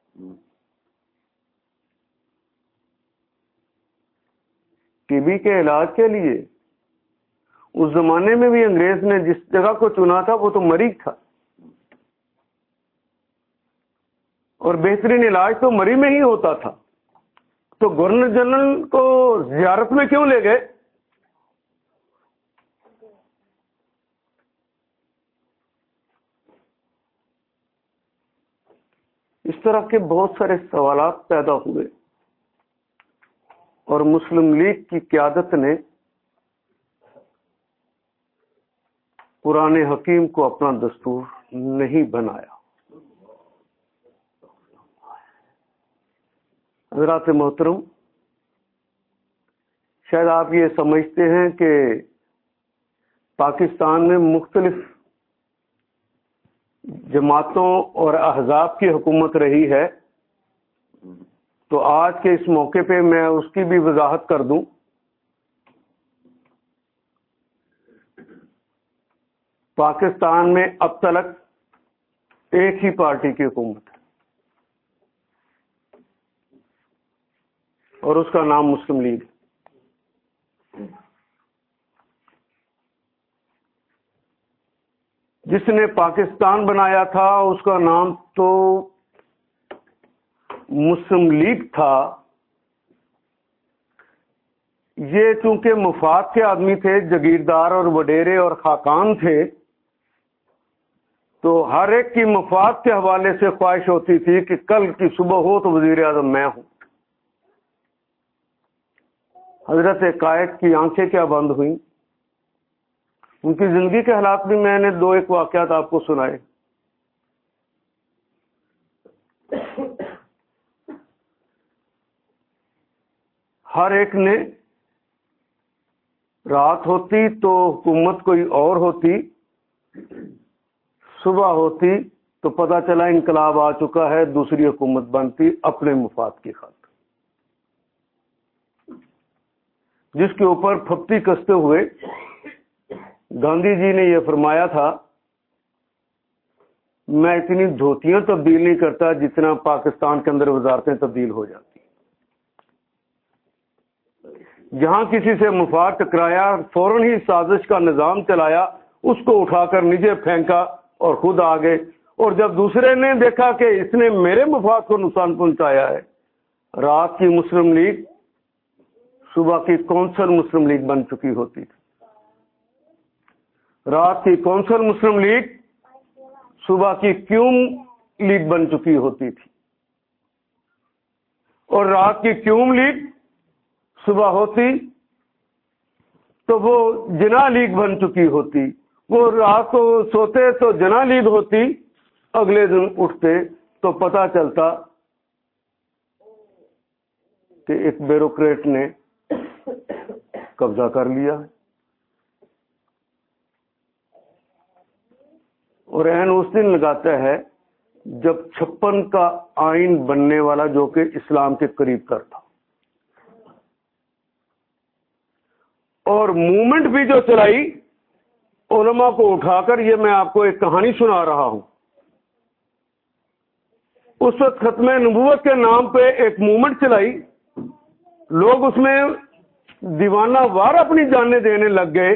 ٹی بی کے علاج کے لیے اس زمانے میں بھی انگریز نے جس جگہ کو چنا تھا وہ تو مریخ تھا، اور بہترین علاج تو مری میں ہی ہوتا تھا. تو گورنر جنرل کو زیارت میں کیوں لے گئے؟ اس طرح کے بہت سارے سوالات پیدا ہوئے اور مسلم لیگ کی قیادت نے قرآن حکیم کو اپنا دستور نہیں بنایا. حضرات محترم، شاید آپ یہ سمجھتے ہیں کہ پاکستان میں مختلف جماعتوں اور احزاب کی حکومت رہی ہے، تو آج کے اس موقع پہ میں اس کی بھی وضاحت کر دوں. پاکستان میں اب تک ایک ہی پارٹی کی حکومت ہے اور اس کا نام مسلم لیگ ہے. جس نے پاکستان بنایا تھا اس کا نام تو مسلم لیگ تھا. یہ چونکہ مفاد کے آدمی تھے، جگیردار اور وڈیرے اور خاقان تھے، تو ہر ایک کی مفاد کے حوالے سے خواہش ہوتی تھی کہ کل کی صبح ہو تو وزیر اعظم میں ہوں. حضرت قائد کی آنکھیں کیا بند ہوئیں. ان کی زندگی کے حالات بھی میں نے 2-1 واقعات آپ کو سنائے. ہر ایک نے رات ہوتی تو حکومت کوئی اور ہوتی، صبح ہوتی تو پتہ چلا انقلاب آ چکا ہے، دوسری حکومت بنتی اپنے مفاد کی خاطر. جس کے اوپر پھپتی کستے ہوئے گاندھی جی نے یہ فرمایا تھا، میں اتنی دھوتیاں تبدیل نہیں کرتا جتنا پاکستان کے اندر وزارتیں تبدیل ہو جاتی. جہاں کسی سے مفاد ٹکرایا فوراً ہی سازش کا نظام چلایا، اس کو اٹھا کر نیچے پھینکا اور خود آگے. اور جب دوسرے نے دیکھا کہ اس نے میرے مفاد کو نقصان پہنچایا ہے، رات کی مسلم لیگ صبح کی کونسل مسلم لیگ بن چکی ہوتی تھی. رات کی کونسل مسلم لیگ صبح کی کیوم لیگ بن چکی ہوتی تھی. اور رات کی کیوم لیگ صبح ہوتی تو وہ جنا لیگ بن چکی ہوتی. وہ رات کو سوتے تو جنا لیگ ہوتی, اگلے دن اٹھتے تو پتہ چلتا کہ ایک بیوروکریٹ نے قبضہ کر لیا. اور عین اس دن لگاتا ہے جب 56 کا آئین بننے والا, جو کہ اسلام کے قریب تر تھا, اور موومنٹ بھی جو چلائی علماء کو اٹھا کر. یہ میں آپ کو ایک کہانی سنا رہا ہوں. اس وقت ختم نبوت کے نام پہ ایک موومنٹ چلائی, لوگ اس میں دیوانہ وار اپنی جانیں دینے لگ گئے.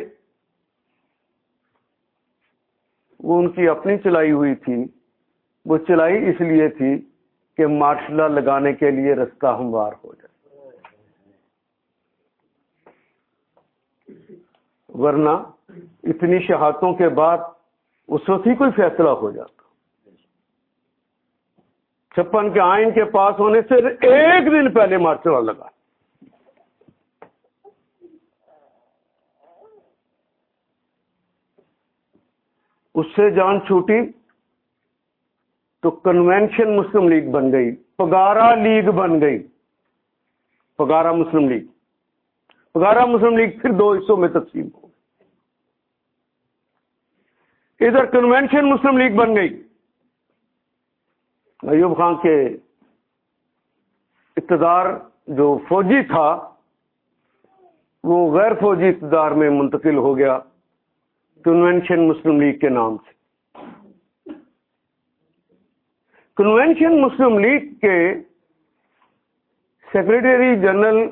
وہ ان کی اپنی چلائی ہوئی تھی, وہ چلائی اس لیے تھی کہ مارشل لا لگانے کے لیے رستہ ہموار ہو جائے, ورنہ اتنی شہادتوں کے بعد اس وقت ہی کوئی فیصلہ ہو جاتا. 56 کے آئین کے پاس ہونے سے ایک دن پہلے مارشل لا لگا. اس سے جان چھوٹی تو کنونشن مسلم لیگ بن گئی, پگارا لیگ بن گئی, Pagara Muslim League. Pagara Muslim League پھر 2 حصوں میں تقسیم ہو گئی. ادھر کنونشن مسلم لیگ بن گئی. ایوب خان کے اقتدار جو فوجی تھا وہ غیر فوجی اقتدار میں منتقل ہو گیا کنونشن مسلم لیگ کے نام سے. کنونشن مسلم لیگ کے سیکریٹری جنرل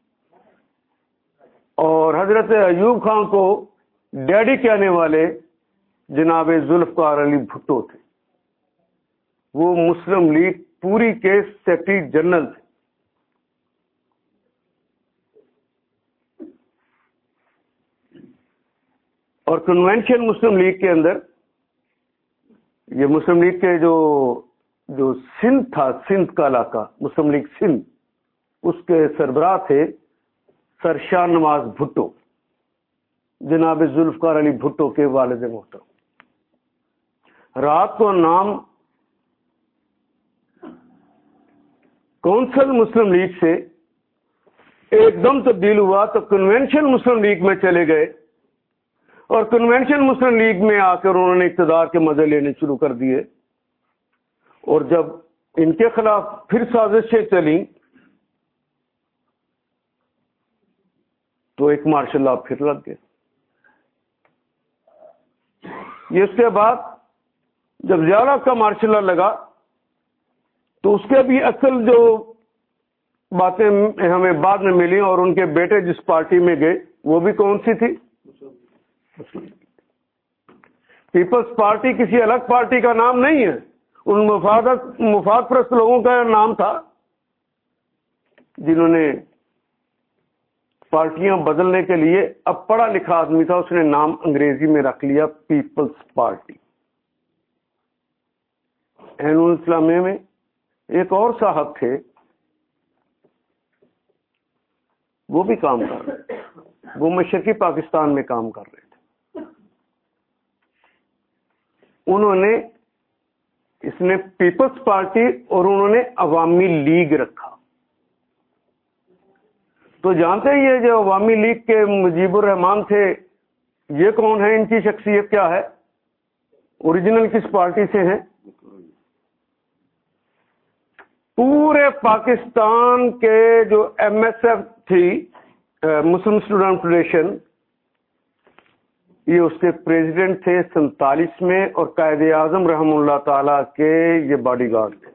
اور حضرت ایوب خان کو ڈیڈی کہنے والے جناب ذوالفقار علی بھٹو تھے. وہ مسلم لیگ پوری کے سیکرٹری جنرل تھے. اور کنونشن مسلم لیگ کے اندر یہ مسلم لیگ کے جو سندھ تھا, سندھ کا علاقہ مسلم لیگ سندھ, اس کے سربراہ تھے سر شاہ نواز بھٹو, جناب ذوالفقار علی بھٹو کے والد محترم. رات کو نام کونسل مسلم لیگ سے ایک دم تبدیل ہوا تو کنونشن مسلم لیگ میں چلے گئے, اور کنونشن مسلم لیگ میں آ کر انہوں نے اقتدار کے مزے لینے شروع کر دیے. اور جب ان کے خلاف پھر سازشیں چلیں تو ایک مارشل لا پھر لگ گئے. یہ اس کے بعد جب زیادہ کا مارشل لا لگا تو اس کے بھی اصل جو باتیں ہمیں بعد میں ملی, اور ان کے بیٹے جس پارٹی میں گئے وہ بھی کون سی تھی؟ پیپلز پارٹی کسی الگ پارٹی کا نام نہیں ہے, ان مفاد پرست لوگوں کا نام تھا جنہوں نے پارٹیاں بدلنے کے لیے, اب پڑھا لکھا آدمی تھا, اس نے نام انگریزی میں رکھ لیا پیپلز پارٹی. عین الاسلامیہ میں ایک اور صاحب تھے, وہ بھی کام کر رہے تھے, وہ مشرقی پاکستان میں کام کر رہے تھے. انہوں نے اس نے پیپلز پارٹی اور انہوں نے عوامی لیگ رکھا. تو جانتے ہیں یہ جو عوامی لیگ کے مجیب الرحمان تھے, یہ کون ہے, ان کی شخصیت کیا ہے, اوریجنل کس پارٹی سے ہیں؟ پورے پاکستان کے جو ایم ایس ایف تھی, مسلم اسٹوڈنٹ فیڈریشن, یہ اس کے پریزیڈنٹ تھے 47 میں, اور قائد اعظم رحم اللہ تعالی کے یہ باڈی گارڈ تھے.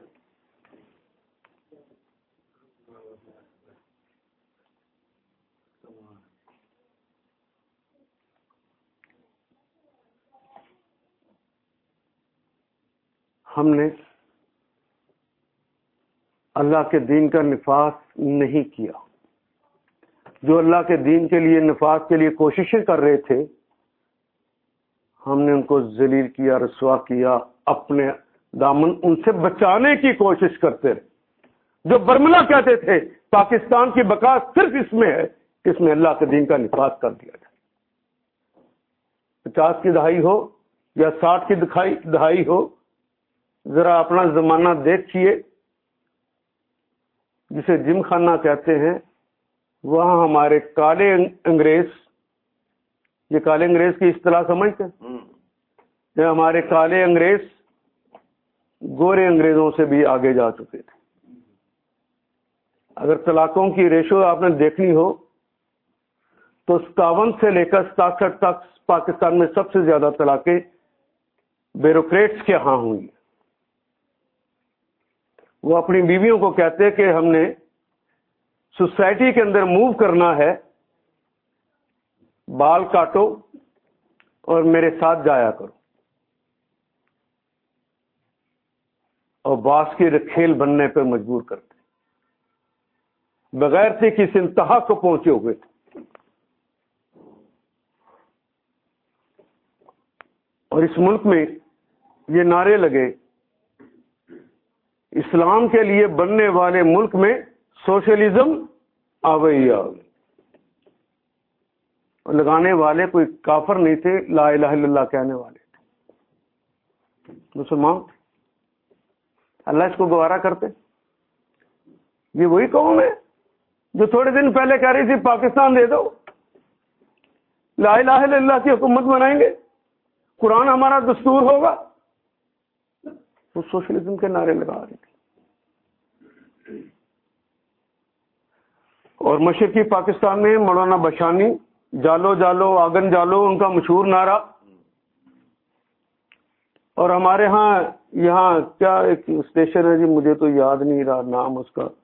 ہم نے اللہ کے دین کا نفاذ نہیں کیا. جو اللہ کے دین کے لیے نفاذ کے لیے کوششیں کر رہے تھے, ہم نے ان کو ذلیل کیا, رسوا کیا, اپنے دامن ان سے بچانے کی کوشش کرتے رہے. جو برملا کہتے تھے پاکستان کی بقا صرف اس میں ہے کہ اس میں اللہ کے دین کا نفاذ کر دیا جائے. 50 کی دہائی ہو یا 60 کی دہائی ہو، ذرا اپنا زمانہ دیکھیے جسے جم خانہ کہتے ہیں، وہاں ہمارے کالے انگریز، یہ کالے انگریز کی اصطلاح سمجھتے ہیں، یہ ہمارے کالے انگریز گورے انگریزوں سے بھی آگے جا چکے تھے. اگر طلاقوں کی ریشو آپ نے دیکھنی ہو تو 57 سے لے کر 67 تک پاکستان میں سب سے زیادہ طلاقیں بیوروکریٹس کے ہاں ہوئی. وہ اپنی بیویوں کو کہتے کہ ہم نے سوسائٹی کے اندر موو کرنا ہے، بال کاٹو اور میرے ساتھ جایا کرو، اور باس کی رکھیل بننے پر مجبور کرتے، بغیر سے کس انتہا کو پہنچے ہوئے تھے. اور اس ملک میں یہ نعرے لگے، اسلام کے لیے بننے والے ملک میں سوشلزم آوے ہی آوے. اور لگانے والے کوئی کافر نہیں تھے، لا الہ الا اللہ کہنے والے تھے مسلمان. اللہ اس کو گوارا کرتے. یہ وہی قوم ہے جو تھوڑے دن پہلے کہہ رہی تھی پاکستان دے دو، لا الہ الا اللہ کی حکومت بنائیں گے، قرآن ہمارا دستور ہوگا. وہ سوشلزم کے نعرے لگا رہی تھی. اور مشرقی پاکستان میں مولانا بشانی، جالو جالو آگن جالو ان کا مشہور نعرہ. اور ہمارے ہاں یہاں کیا ایک اسٹیشن ہے جی، مجھے تو یاد نہیں رہا نام اس کا،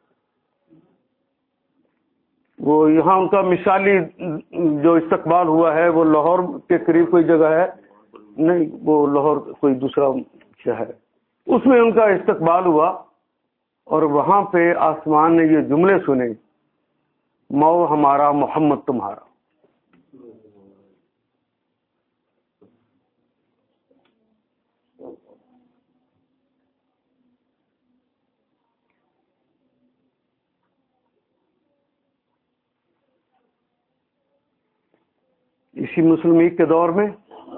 وہ یہاں ان کا مثالی جو استقبال ہوا ہے وہ لاہور کے قریب کوئی جگہ ہے، نہیں وہ لاہور کوئی دوسرا شہر ہے، اس میں ان کا استقبال ہوا. اور وہاں پہ آسمان نے یہ جملے سنے، مئو ہمارا محمد تمہارا. اسی مسلم لیگ کے دور میں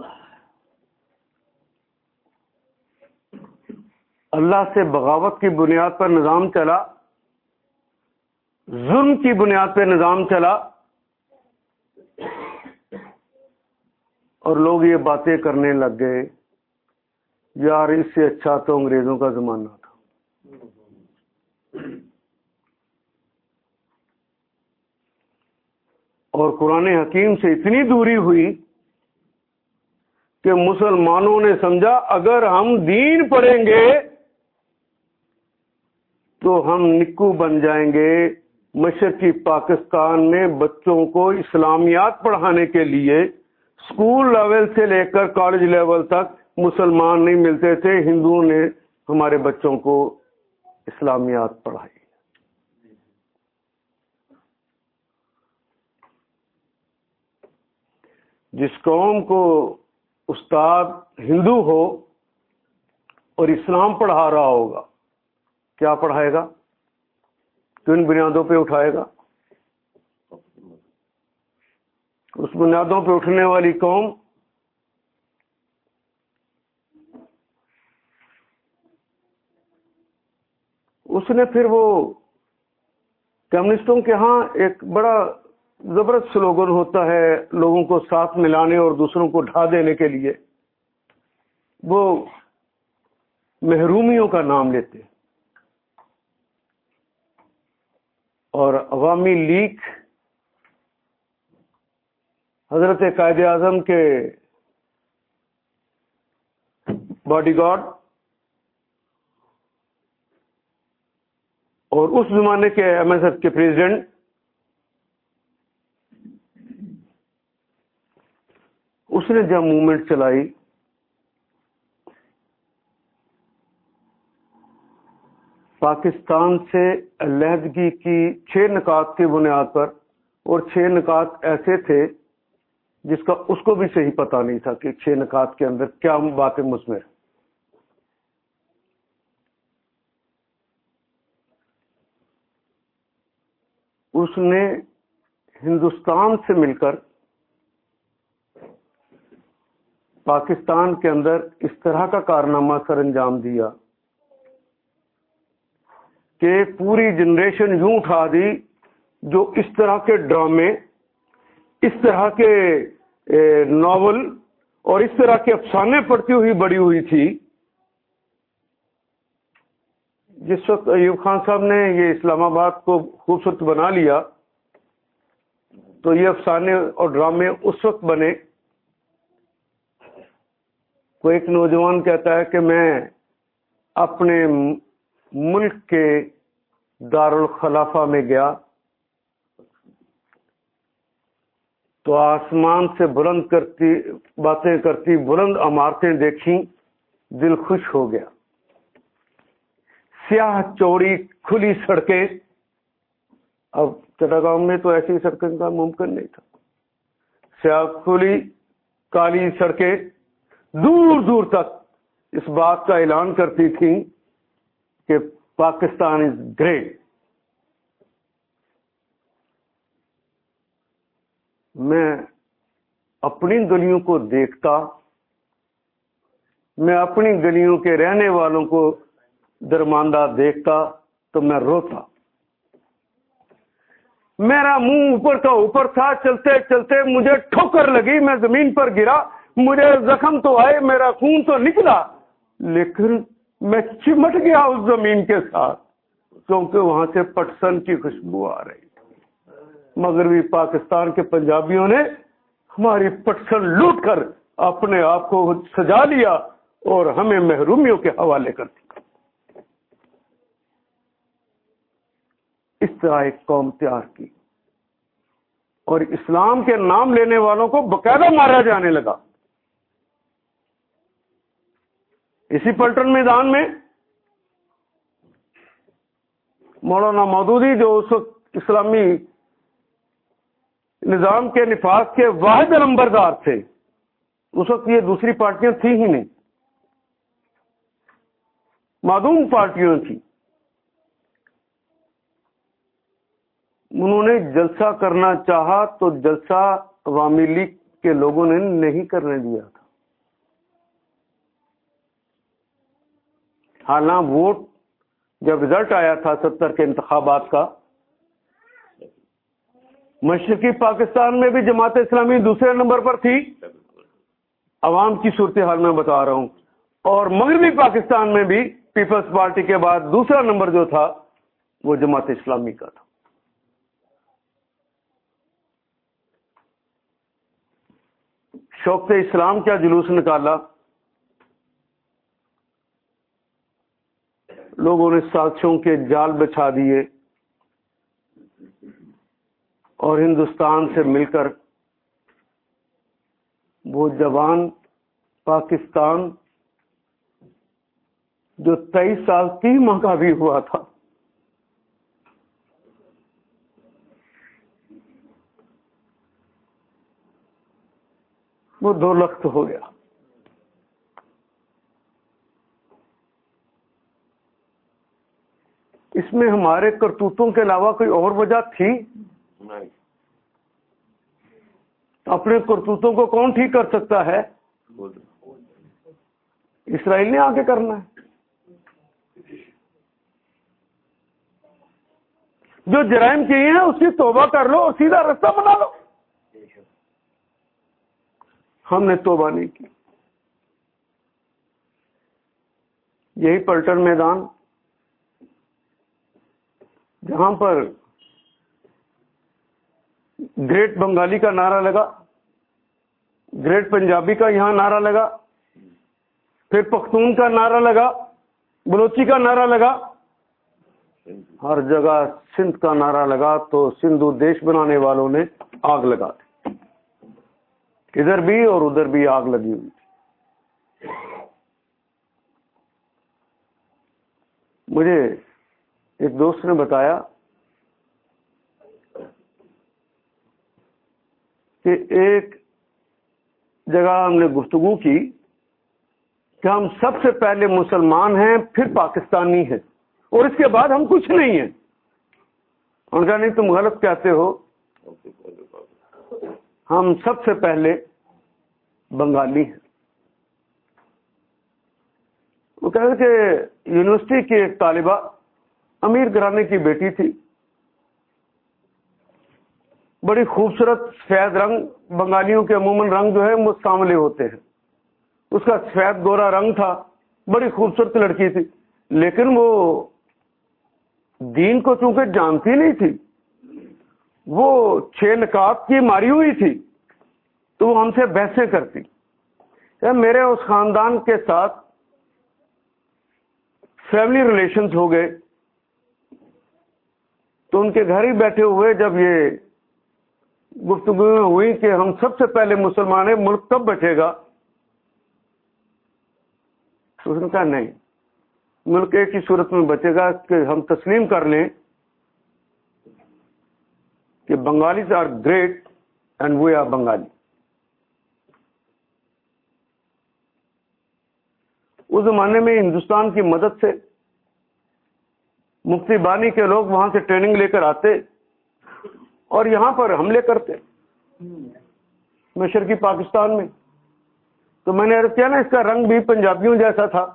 اللہ سے بغاوت کی بنیاد پر نظام چلا، ظلم کی بنیاد پہ نظام چلا، اور لوگ یہ باتیں کرنے لگ گئے یار اس سے اچھا تو انگریزوں کا زمانہ تھا. اور قرآن حکیم سے اتنی دوری ہوئی کہ مسلمانوں نے سمجھا اگر ہم دین پڑھیں گے تو ہم نکو بن جائیں گے. مشرقی پاکستان میں بچوں کو اسلامیات پڑھانے کے لیے اسکول لیول سے لے کر کالج لیول تک مسلمان نہیں ملتے تھے. ہندوؤں نے ہمارے بچوں کو اسلامیات پڑھائی. جس قوم کو استاد ہندو ہو اور اسلام پڑھا رہا ہوگا، کیا پڑھائے گا؟ کن بنیادوں پہ اٹھائے گا؟ اس بنیادوں پہ اٹھنے والی قوم اس نے پھر وہ کمیونسٹوں کے ہاں ایک بڑا زبردست سلوگن ہوتا ہے لوگوں کو ساتھ ملانے اور دوسروں کو ڈھا دینے کے لیے، وہ محرومیوں کا نام لیتے ہیں. اور عوامی لیگ حضرت قائد اعظم کے باڈی گارڈ اور اس زمانے کے ایم ایس ایف کے پریزیڈنٹ اس نے جب موومنٹ چلائی پاکستان سے علیحدگی کی 6 نکات کی بنیاد پر، اور 6 نکات ایسے تھے جس کا اس کو بھی صحیح پتہ نہیں تھا کہ 6 نکات کے اندر کیا باتیں مثمر. اس نے ہندوستان سے مل کر پاکستان کے اندر اس طرح کا کارنامہ سر انجام دیا کہ پوری جنریشن یوں اٹھا دی جو اس طرح کے ڈرامے، اس طرح کے ناول اور اس طرح کے افسانے پڑھتی ہوئی بڑی ہوئی تھی. جس وقت ایوب خان صاحب نے یہ اسلام آباد کو خوبصورت بنا لیا تو یہ افسانے اور ڈرامے اس وقت بنے. کوئی ایک نوجوان کہتا ہے کہ میں اپنے ملک کے دارالخلافہ میں گیا تو آسمان سے بلند کرتی باتیں کرتی بلند عمارتیں دیکھیں، دل خوش ہو گیا. سیاہ چوڑی کھلی سڑکیں، اب چٹاگاؤں میں تو ایسی سڑکیں کا ممکن نہیں تھا. سیاہ کھلی کالی سڑکیں دور دور تک اس بات کا اعلان کرتی تھیں کہ پاکستان از گریٹ. میں اپنی گلیوں کو دیکھتا، میں اپنی گلیوں کے رہنے والوں کو درماندہ دیکھتا تو میں روتا. میرا منہ اوپر کا اوپر تھا، چلتے چلتے مجھے ٹھوکر لگی، میں زمین پر گرا، مجھے زخم تو آئے، میرا خون تو نکلا، لیکن میں چمٹ گیا اس زمین کے ساتھ کیونکہ وہاں سے پٹسن کی خوشبو آ رہی تھی. مغربی پاکستان کے پنجابیوں نے ہماری پٹسن لوٹ کر اپنے آپ کو سجا لیا اور ہمیں محرومیوں کے حوالے کر دیا. اس طرح ایک قوم تیار کی اور اسلام کے نام لینے والوں کو باقاعدہ مارا جانے لگا. اسی پلٹن میدان میں مولانا مودودی جو اس وقت اسلامی نظام کے نفاذ کے واحد نمبردار تھے، اس وقت یہ دوسری پارٹیاں تھیں ہی نہیں، معدوم پارٹیاں تھیں. انہوں نے جلسہ کرنا چاہا تو جلسہ عوامی لیگ کے لوگوں نے نہیں کرنے دیا تھا. حالانکہ ووٹ جب رزلٹ آیا تھا 70 کے انتخابات کا، مشرقی پاکستان میں بھی جماعت اسلامی دوسرے نمبر پر تھی، عوام کی صورتحال میں بتا رہا ہوں، اور مغربی پاکستان میں بھی پیپلز پارٹی کے بعد دوسرا نمبر جو تھا وہ جماعت اسلامی کا تھا. شوق اسلام کیا جلوس نکالا، لوگوں نے سازشوں کے جال بچھا دیے اور ہندوستان سے مل کر وہ جوان پاکستان جو 23 سال 3 ماہ کا بھی ہوا تھا، وہ 2 لخت ہو گیا. اس میں ہمارے کرتوتوں کے علاوہ کوئی اور وجہ تھی؟ اپنے کرتوتوں کو کون ٹھیک کر سکتا ہے؟ اسرائیل نے آگے کرنا ہے. جو جرائم کیے ہیں اس کی توبہ کر لو اور سیدھا رستہ بنا لو. ہم نے توبہ نہیں کی. یہی پلٹن میدان جہاں پر گریٹ بنگالی کا نعرہ لگا، گریٹ پنجابی کا یہاں نعرہ لگا، پھر پختون کا نعرہ لگا، بلوچی کا نعرہ لگا، ہر جگہ سندھ کا نعرہ لگا تو سندھو دیش بنانے والوں نے آگ لگا دی. ادھر بھی اور ادھر بھی آگ لگی ہوئی تھی. مجھے ایک دوست نے بتایا کہ ایک جگہ ہم نے گفتگو کی کہ ہم سب سے پہلے مسلمان ہیں، پھر پاکستانی ہیں، اور اس کے بعد ہم کچھ نہیں ہیں. ان کا نہیں تم غلط کہتے ہو، ہم سب سے پہلے بنگالی ہیں. وہ کہتے کہ یونیورسٹی کی ایک طالبہ امیر گھرانے کی بیٹی تھی، بڑی خوبصورت سفید رنگ، بنگالیوں کے عموماً رنگ جو ہے وہ سانولے ہوتے ہیں، اس کا سفید گورا رنگ تھا، بڑی خوبصورت لڑکی تھی، لیکن وہ دین کو چونکہ جانتی نہیں تھی، وہ 6 نقاب کی ماری ہوئی تھی، تو وہ ہم سے بحثیں کرتی. میرے اس خاندان کے ساتھ فیملی ریلیشنز ہو گئے، تو ان کے گھر ہی بیٹھے ہوئے جب یہ گفتگو ہوئی کہ ہم سب سے پہلے مسلمان ہیں، ملک کب بچے گا، تو اس نے کہا نہیں، ملک ایک ہی صورت میں بچے گا کہ ہم تسلیم کر لیں کہ Bengalis are great and we are Bengali. اس زمانے میں ہندوستان کی مدد سے مفتی بانی کے لوگ وہاں سے ٹریننگ لے کر آتے اور یہاں پر حملے کرتے مشرقی پاکستان میں. تو میں نے عرض کیا نا، اس کا رنگ بھی پنجابیوں جیسا تھا.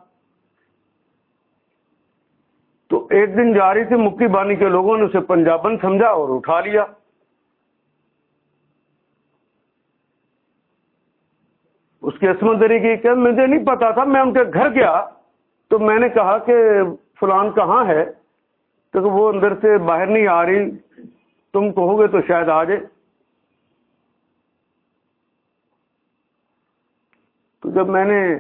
تو ایک دن جا رہی تھی، مفتی بانی کے لوگوں نے اسے پنجابن سمجھا اور اٹھا لیا. اس کی عصمت دری کی کہ مجھے نہیں پتا تھا، میں ان کے گھر گیا تو میں نے کہا کہ فلان کہاں ہے، تو وہ اندر سے باہر نہیں آ رہی، تم کہو گے تو شاید آ جائے. تو جب میں نے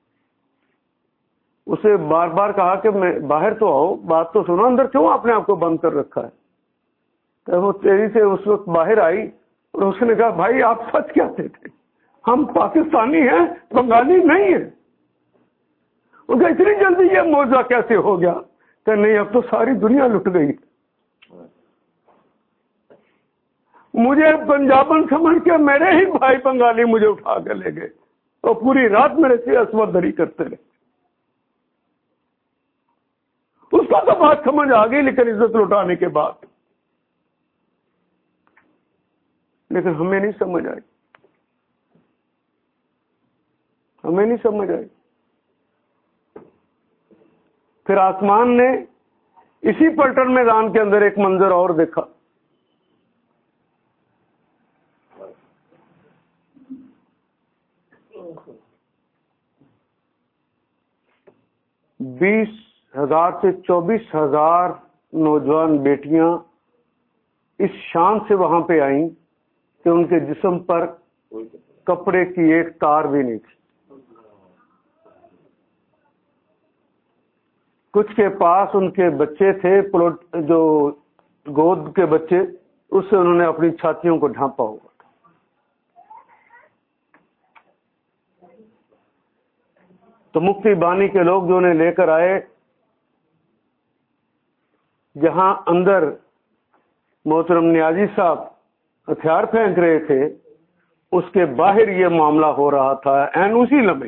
اسے بار بار کہا کہ میں باہر تو آؤ، بات تو سنو، اندر کیوں آپ نے آپ کو بند کر رکھا ہے، تو وہ تیزی سے اس وقت باہر آئی اور اس نے کہا بھائی آپ سچ کہتے تھے، ہم پاکستانی ہیں، بنگالی نہیں ہیں. ان کا اتنی جلدی یہ موضوع کیسے ہو گیا کہ نہیں، اب تو ساری دنیا لٹ گئی. مجھے پنجابن سمجھ کے میرے ہی بھائی بنگالی مجھے اٹھا کے لے گئے اور پوری رات میرے سے عصمت دری کرتے رہے. اس کا تو بات سمجھ آ گئی، لیکن عزت لوٹانے کے بعد، لیکن ہمیں نہیں سمجھ آئی، ہمیں نہیں سمجھ آئی. پھر آسمان نے اسی پلٹن میدان کے اندر ایک منظر اور دیکھا. بیس 1000 سے 24,000 نوجوان بیٹیاں اس شان سے وہاں پہ آئیں کہ ان کے جسم پر کپڑے کی ایک تار بھی نہیں تھی. کچھ کے پاس ان کے بچے تھے، جو گود کے بچے، اس سے انہوں نے اپنی چھاتیوں کو ڈھانپا ہوا تھا. تو مفتی بانی کے لوگ جو انہیں لے کر آئے، جہاں اندر محترم نیازی صاحب ہتھیار پھینک رہے تھے، اس کے باہر یہ معاملہ ہو رہا تھا. این اسی لمحے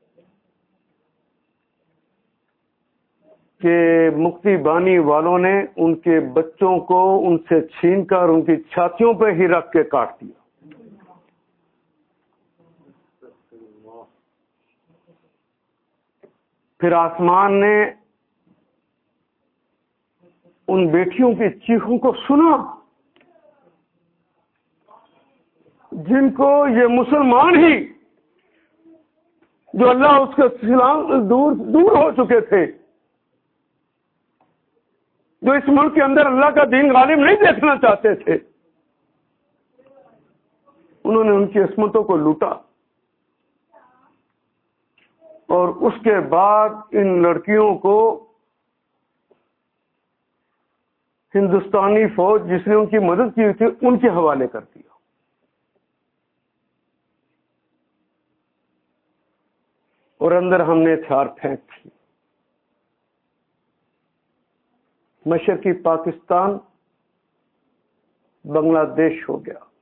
کہ مفتی بانی والوں نے ان کے بچوں کو ان سے چھین کر ان کی چھاتیوں پہ ہی رکھ کے کاٹ دیا. پھر آسمان نے ان بیٹیوں کی چیخوں کو سنا جن کو یہ مسلمان ہی جو اللہ اس کے سلام دور ہو چکے تھے، جو اس ملک کے اندر اللہ کا دین غالب نہیں دیکھنا چاہتے تھے، انہوں نے ان کی عصمتوں کو لوٹا. اور اس کے بعد ان لڑکیوں کو ہندوستانی فوج جس نے ان کی مدد کی تھی ان کے حوالے کر دیا. اور اندر ہم نے ہتھیار پھینک دی. مشرقی پاکستان بنگلہ دیش ہو گیا.